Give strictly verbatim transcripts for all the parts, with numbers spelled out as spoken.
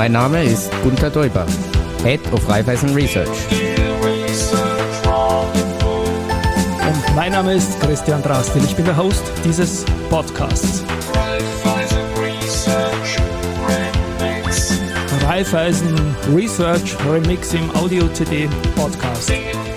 Mein Name ist Gunther Däuber, Head of Raiffeisen Research. Und mein Name ist Christian Drastil, ich bin der Host dieses Podcasts. Raiffeisen Research Remix im Audio-C D Podcast.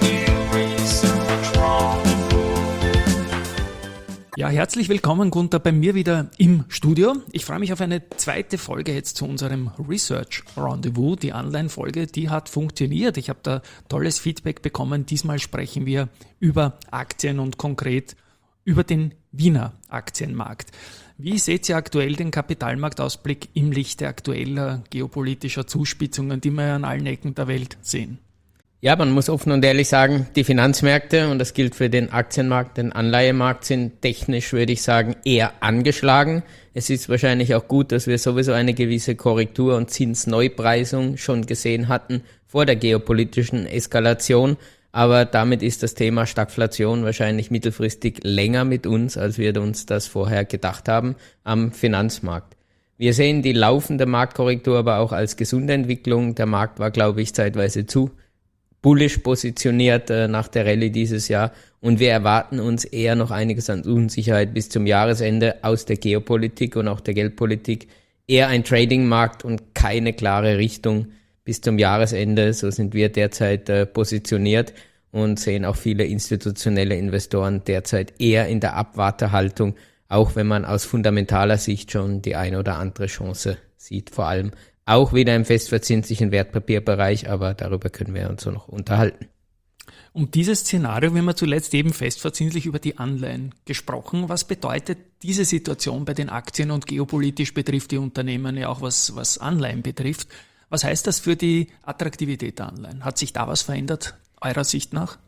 Ja, herzlich willkommen, Gunther, bei mir wieder im Studio. Ich freue mich auf eine zweite Folge jetzt zu unserem Research Rendezvous. Die Online-Folge, die hat funktioniert. Ich habe da tolles Feedback bekommen. Diesmal sprechen wir über Aktien und konkret über den Wiener Aktienmarkt. Wie seht ihr aktuell den Kapitalmarktausblick im Lichte aktueller geopolitischer Zuspitzungen, die wir an allen Ecken der Welt sehen? Ja, man muss offen und ehrlich sagen, die Finanzmärkte, und das gilt für den Aktienmarkt, den Anleihemarkt, sind technisch, würde ich sagen, eher angeschlagen. Es ist wahrscheinlich auch gut, dass wir sowieso eine gewisse Korrektur und Zinsneupreisung schon gesehen hatten vor der geopolitischen Eskalation. Aber damit ist das Thema Stagflation wahrscheinlich mittelfristig länger mit uns, als wir uns das vorher gedacht haben am Finanzmarkt. Wir sehen die laufende Marktkorrektur aber auch als gesunde Entwicklung. Der Markt war, glaube ich, zeitweise zu bullish positioniert äh, nach der Rallye dieses Jahr, und wir erwarten uns eher noch einiges an Unsicherheit bis zum Jahresende aus der Geopolitik und auch der Geldpolitik. Eher ein Tradingmarkt und keine klare Richtung bis zum Jahresende. So sind wir derzeit äh, positioniert und sehen auch viele institutionelle Investoren derzeit eher in der Abwartehaltung, auch wenn man aus fundamentaler Sicht schon die eine oder andere Chance sieht, vor allem auch wieder im festverzinslichen Wertpapierbereich, aber darüber können wir uns noch unterhalten. Um dieses Szenario, wir haben zuletzt eben festverzinslich über die Anleihen gesprochen. Was bedeutet diese Situation bei den Aktien, und geopolitisch betrifft die Unternehmen ja auch, was, was Anleihen betrifft? Was heißt das für die Attraktivität der Anleihen? Hat sich da was verändert, eurer Sicht nach?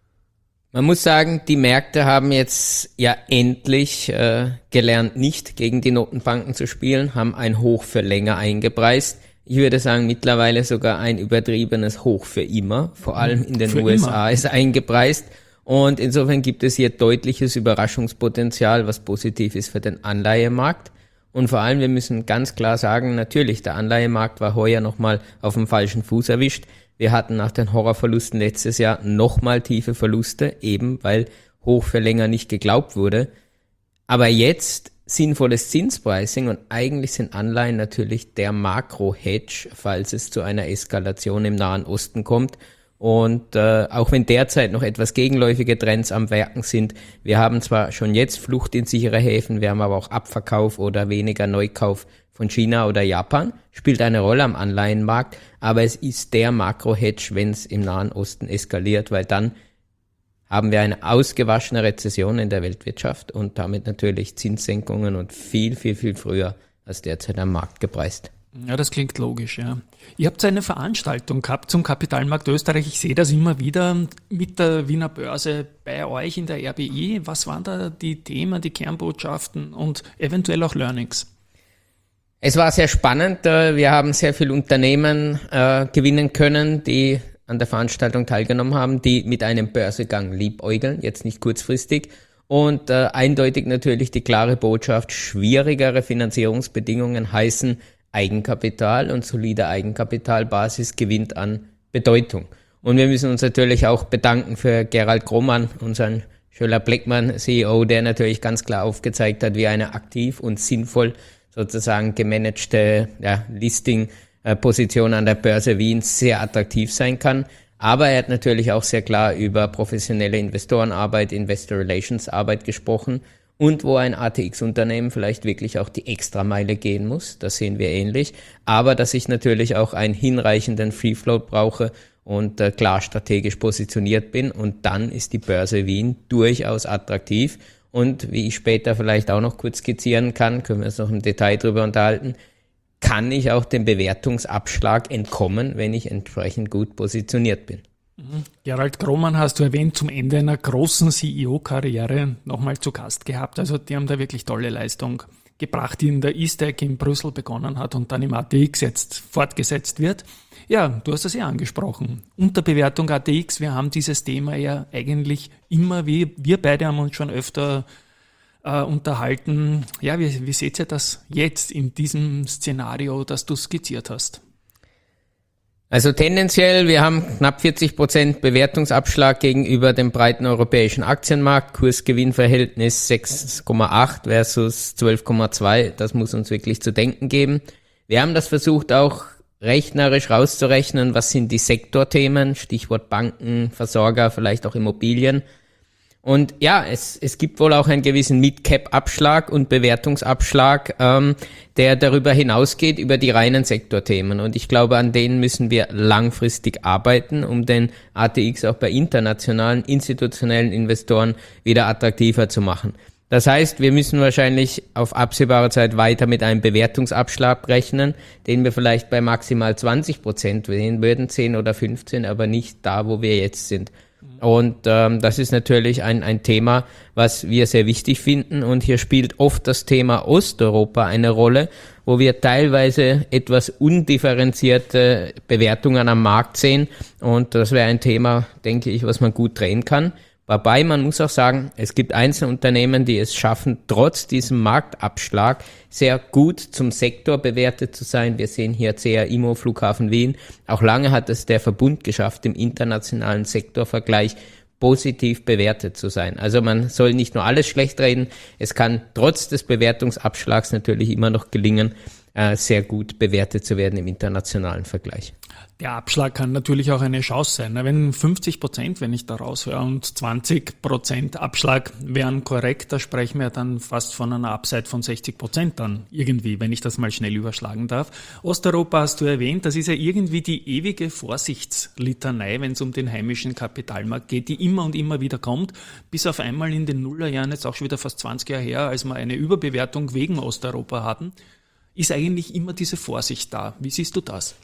Man muss sagen, die Märkte haben jetzt ja endlich äh, gelernt, nicht gegen die Notenbanken zu spielen, haben ein Hoch für länger eingepreist. Ich würde sagen, mittlerweile sogar ein übertriebenes Hoch für immer. Vor allem in den für U S A immer. ist eingepreist. Und insofern gibt es hier deutliches Überraschungspotenzial, was positiv ist für den Anleihemarkt. Und vor allem, wir müssen ganz klar sagen, natürlich, der Anleihemarkt war heuer nochmal auf dem falschen Fuß erwischt. Wir hatten nach den Horrorverlusten letztes Jahr nochmal tiefe Verluste, eben weil hoch für länger nicht geglaubt wurde. Aber jetzt sinnvolles Zinspricing, und eigentlich sind Anleihen natürlich der Makro-Hedge, falls es zu einer Eskalation im Nahen Osten kommt. Und äh, auch wenn derzeit noch etwas gegenläufige Trends am Werken sind, wir haben zwar schon jetzt Flucht in sichere Häfen, wir haben aber auch Abverkauf oder weniger Neukauf von China oder Japan, spielt eine Rolle am Anleihenmarkt, aber es ist der Makro-Hedge, wenn es im Nahen Osten eskaliert, weil dann haben wir eine ausgewaschene Rezession in der Weltwirtschaft und damit natürlich Zinssenkungen und viel, viel, viel früher als derzeit am Markt gepreist. Ja, das klingt logisch, ja. Ihr habt eine Veranstaltung gehabt zum Kapitalmarkt Österreich. Ich sehe das immer wieder mit der Wiener Börse bei euch in der R B I. Was waren da die Themen, die Kernbotschaften und eventuell auch Learnings? Es war sehr spannend. Wir haben sehr viele Unternehmen äh, gewinnen können, die an der Veranstaltung teilgenommen haben, die mit einem Börsegang liebäugeln, jetzt nicht kurzfristig. Und äh, eindeutig natürlich die klare Botschaft, schwierigere Finanzierungsbedingungen heißen Eigenkapital, und solide Eigenkapitalbasis gewinnt an Bedeutung. Und wir müssen uns natürlich auch bedanken für Gerald Grohmann, unseren Schöller-Bleckmann C E O, der natürlich ganz klar aufgezeigt hat, wie eine aktiv und sinnvoll sozusagen gemanagte ja, Listing-Position an der Börse Wien sehr attraktiv sein kann. Aber er hat natürlich auch sehr klar über professionelle Investorenarbeit, Investor Relations Arbeit gesprochen, und wo ein A T X-Unternehmen vielleicht wirklich auch die Extrameile gehen muss. Das sehen wir ähnlich. Aber dass ich natürlich auch einen hinreichenden Free Float brauche und äh, klar strategisch positioniert bin. Und dann ist die Börse Wien durchaus attraktiv. Und wie ich später vielleicht auch noch kurz skizzieren kann, können wir uns noch im Detail drüber unterhalten, kann ich auch dem Bewertungsabschlag entkommen, wenn ich entsprechend gut positioniert bin. Gerald Grohmann hast du erwähnt, zum Ende einer großen C E O-Karriere nochmal zu Gast gehabt. Also die haben da wirklich tolle Leistung gebracht, die in der E S T A C in Brüssel begonnen hat und dann im A T X jetzt fortgesetzt wird. Ja, du hast das ja angesprochen. Unterbewertung A T X, wir haben dieses Thema ja eigentlich immer, wie wir beide haben uns schon öfter äh, unterhalten. Ja, wie, wie seht ihr das jetzt in diesem Szenario, das du skizziert hast? Also tendenziell, wir haben knapp vierzig Prozent Bewertungsabschlag gegenüber dem breiten europäischen Aktienmarkt, Kurs-Gewinn-Verhältnis sechs Komma acht versus zwölf Komma zwei, das muss uns wirklich zu denken geben. Wir haben das versucht auch rechnerisch rauszurechnen, was sind die Sektorthemen, Stichwort Banken, Versorger, vielleicht auch Immobilien. Und ja, es, es gibt wohl auch einen gewissen Mid-Cap-Abschlag und Bewertungsabschlag, ähm, der darüber hinausgeht, über die reinen Sektorthemen. Und ich glaube, an denen müssen wir langfristig arbeiten, um den A T X auch bei internationalen, institutionellen Investoren wieder attraktiver zu machen. Das heißt, wir müssen wahrscheinlich auf absehbare Zeit weiter mit einem Bewertungsabschlag rechnen, den wir vielleicht bei maximal zwanzig Prozent sehen würden, zehn oder fünfzehn, aber nicht da, wo wir jetzt sind. Und ähm, das ist natürlich ein, ein Thema, was wir sehr wichtig finden. Und hier spielt oft das Thema Osteuropa eine Rolle, wo wir teilweise etwas undifferenzierte Bewertungen am Markt sehen. Und das wäre ein Thema, denke ich, was man gut drehen kann. Wobei man muss auch sagen, es gibt einzelne Unternehmen, die es schaffen, trotz diesem Marktabschlag sehr gut zum Sektor bewertet zu sein. Wir sehen hier C R Immo, Flughafen Wien. Auch lange hat es der Verbund geschafft, im internationalen Sektorvergleich positiv bewertet zu sein. Also man soll nicht nur alles schlecht reden. Es kann trotz des Bewertungsabschlags natürlich immer noch gelingen, sehr gut bewertet zu werden im internationalen Vergleich. Der Abschlag kann natürlich auch eine Chance sein. Wenn fünfzig Prozent, wenn ich da raushöre, und zwanzig Prozent Abschlag wären korrekt, da sprechen wir dann fast von einer Upside von sechzig Prozent dann irgendwie, wenn ich das mal schnell überschlagen darf. Osteuropa hast du erwähnt, das ist ja irgendwie die ewige Vorsichtslitanei, wenn es um den heimischen Kapitalmarkt geht, die immer und immer wieder kommt, bis auf einmal in den Nullerjahren, jetzt auch schon wieder fast zwanzig Jahre her, als wir eine Überbewertung wegen Osteuropa hatten, ist eigentlich immer diese Vorsicht da. Wie siehst du das?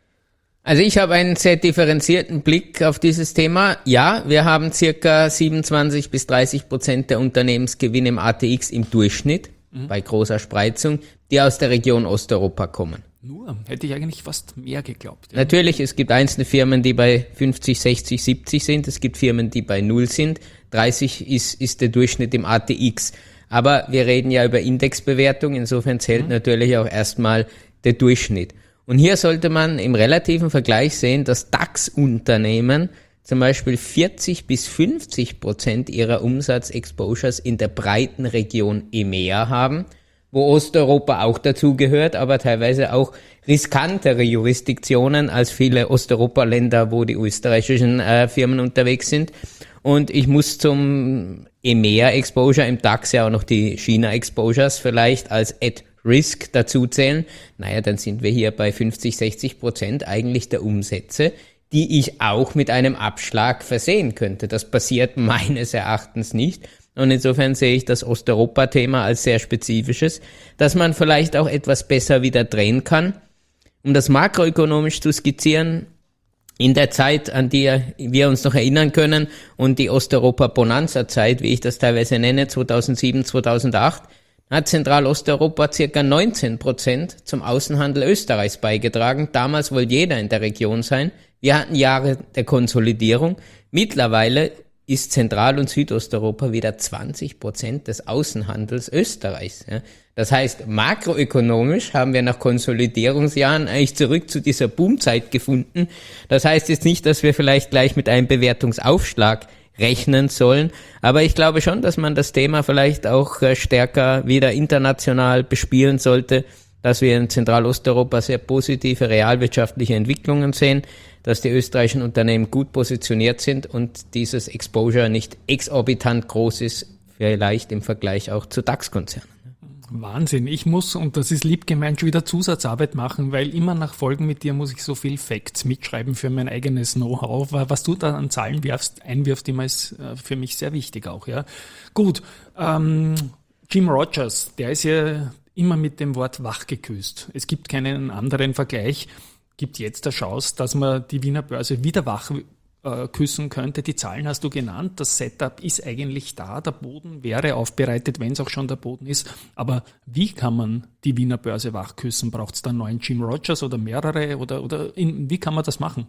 Also ich habe einen sehr differenzierten Blick auf dieses Thema. Ja, wir haben circa siebenundzwanzig bis dreißig Prozent der Unternehmensgewinne im A T X im Durchschnitt, mhm. bei großer Spreizung, die aus der Region Osteuropa kommen. Nur, hätte ich eigentlich fast mehr geglaubt. Ja. Natürlich, es gibt einzelne Firmen, die bei fünfzig, sechzig, siebzig sind. Es gibt Firmen, die bei null sind. dreißig ist, ist der Durchschnitt im A T X. Aber wir reden ja über Indexbewertung, insofern zählt mhm. natürlich auch erstmal der Durchschnitt. Und hier sollte man im relativen Vergleich sehen, dass DAX-Unternehmen zum Beispiel vierzig bis fünfzig Prozent ihrer Umsatzexposures in der breiten Region E M E A haben, wo Osteuropa auch dazugehört, aber teilweise auch riskantere Jurisdiktionen als viele Osteuropa-Länder, wo die österreichischen äh, Firmen unterwegs sind. Und ich muss zum E M E A-Exposure im DAX ja auch noch die China-Exposures vielleicht als at Risk dazu zählen, naja, dann sind wir hier bei fünfzig, sechzig Prozent eigentlich der Umsätze, die ich auch mit einem Abschlag versehen könnte. Das passiert meines Erachtens nicht. Und insofern sehe ich das Osteuropa-Thema als sehr spezifisches, dass man vielleicht auch etwas besser wieder drehen kann. Um das makroökonomisch zu skizzieren, in der Zeit, an die wir uns noch erinnern können und die Osteuropa-Bonanza-Zeit, wie ich das teilweise nenne, zweitausendsieben, zweitausendacht, hat Zentralosteuropa circa neunzehn Prozent zum Außenhandel Österreichs beigetragen. Damals wollte jeder in der Region sein. Wir hatten Jahre der Konsolidierung. Mittlerweile ist Zentral- und Südosteuropa wieder zwanzig Prozent des Außenhandels Österreichs. Das heißt, makroökonomisch haben wir nach Konsolidierungsjahren eigentlich zurück zu dieser Boomzeit gefunden. Das heißt jetzt nicht, dass wir vielleicht gleich mit einem Bewertungsaufschlag rechnen sollen. Aber ich glaube schon, dass man das Thema vielleicht auch stärker wieder international bespielen sollte, dass wir in Zentralosteuropa sehr positive realwirtschaftliche Entwicklungen sehen, dass die österreichischen Unternehmen gut positioniert sind und dieses Exposure nicht exorbitant groß ist, vielleicht im Vergleich auch zu DAX-Konzernen. Wahnsinn. Ich muss, und das ist lieb gemeint, schon wieder Zusatzarbeit machen, weil immer nach Folgen mit dir muss ich so viel Facts mitschreiben für mein eigenes Know-how. Was du da an Zahlen wirfst, einwirfst, immer ist für mich sehr wichtig auch. Ja. Gut, ähm, Jim Rogers, der ist ja immer mit dem Wort wach geküsst. Es gibt keinen anderen Vergleich. Gibt jetzt eine Chance, dass man die Wiener Börse wieder wach äh, küssen könnte. Die Zahlen hast du genannt. Das Setup ist eigentlich da. Der Boden wäre aufbereitet, wenn es auch schon der Boden ist. Aber wie kann man die Wiener Börse wach küssen? Braucht es da einen neuen Jim Rogers oder mehrere? Oder, oder in, wie kann man das machen?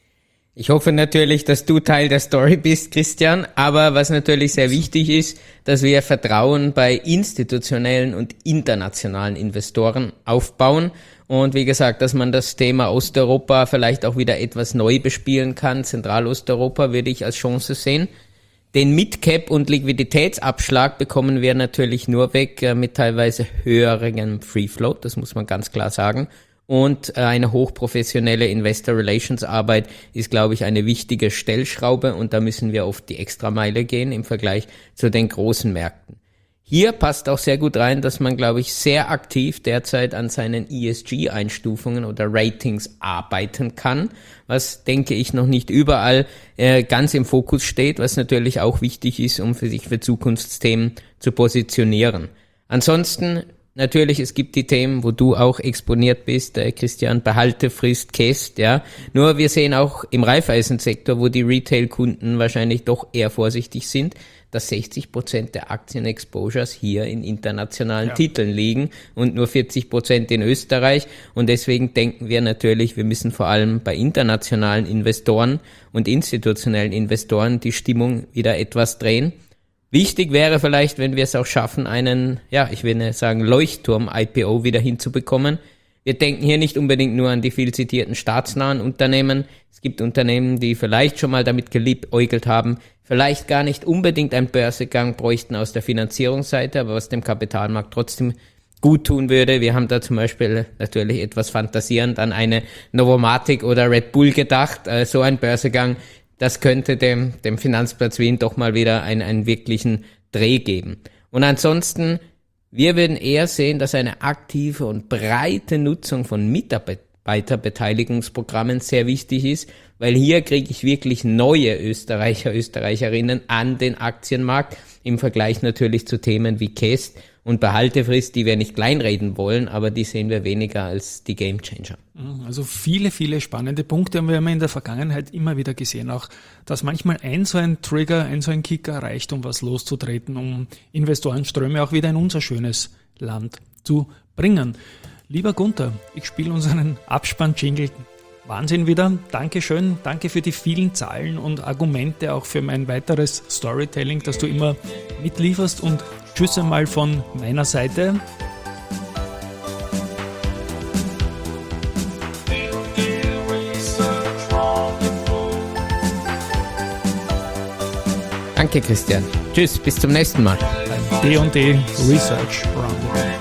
Ich hoffe natürlich, dass du Teil der Story bist, Christian. Aber was natürlich sehr wichtig ist, dass wir Vertrauen bei institutionellen und internationalen Investoren aufbauen. Und wie gesagt, dass man das Thema Osteuropa vielleicht auch wieder etwas neu bespielen kann. Zentralosteuropa würde ich als Chance sehen. Den Mid-Cap und Liquiditätsabschlag bekommen wir natürlich nur weg äh, mit teilweise höherem Free Float, das muss man ganz klar sagen. Und äh, eine hochprofessionelle Investor Relations Arbeit ist, glaube ich, eine wichtige Stellschraube und da müssen wir oft die Extrameile gehen im Vergleich zu den großen Märkten. Hier passt auch sehr gut rein, dass man, glaube ich, sehr aktiv derzeit an seinen E S G-Einstufungen oder Ratings arbeiten kann, was, denke ich, noch nicht überall äh, ganz im Fokus steht, was natürlich auch wichtig ist, um für sich für Zukunftsthemen zu positionieren. Ansonsten, natürlich, es gibt die Themen, wo du auch exponiert bist, äh, Christian, Behaltefrist, Käst, ja. Nur wir sehen auch im Raiffeisensektor, wo die Retail-Kunden wahrscheinlich doch eher vorsichtig sind, dass sechzig Prozent der Aktien-Exposures hier in internationalen ja. Titeln liegen und nur vierzig Prozent in Österreich. Und deswegen denken wir natürlich, wir müssen vor allem bei internationalen Investoren und institutionellen Investoren die Stimmung wieder etwas drehen. Wichtig wäre vielleicht, wenn wir es auch schaffen, einen, ja, ich will nicht sagen Leuchtturm-I P O wieder hinzubekommen. Wir denken hier nicht unbedingt nur an die viel zitierten staatsnahen Unternehmen. Es gibt Unternehmen, die vielleicht schon mal damit geliebäugelt haben, vielleicht gar nicht unbedingt einen Börsegang bräuchten aus der Finanzierungsseite, aber was dem Kapitalmarkt trotzdem gut tun würde. Wir haben da zum Beispiel natürlich etwas fantasierend an eine Novomatic oder Red Bull gedacht. Äh, so ein Börsegang, das könnte dem, dem Finanzplatz Wien doch mal wieder einen, einen wirklichen Dreh geben. Und ansonsten, wir würden eher sehen, dass eine aktive und breite Nutzung von Mitarbeiterbeteiligungsprogrammen sehr wichtig ist, weil hier kriege ich wirklich neue Österreicher, Österreicherinnen an den Aktienmarkt im Vergleich natürlich zu Themen wie Käst und Behaltefrist, die wir nicht kleinreden wollen, aber die sehen wir weniger als die Gamechanger. Also viele, viele spannende Punkte haben wir in der Vergangenheit immer wieder gesehen, auch dass manchmal ein so ein Trigger, ein so ein Kicker reicht, um was loszutreten, um Investorenströme auch wieder in unser schönes Land zu bringen. Lieber Gunther, ich spiele unseren Abspann-Jingle. Wahnsinn wieder. Dankeschön. Danke für die vielen Zahlen und Argumente, auch für mein weiteres Storytelling, das du immer mitlieferst. Und tschüss einmal von meiner Seite. Danke, Christian. Tschüss, bis zum nächsten Mal. Beim D und D Research Roundup.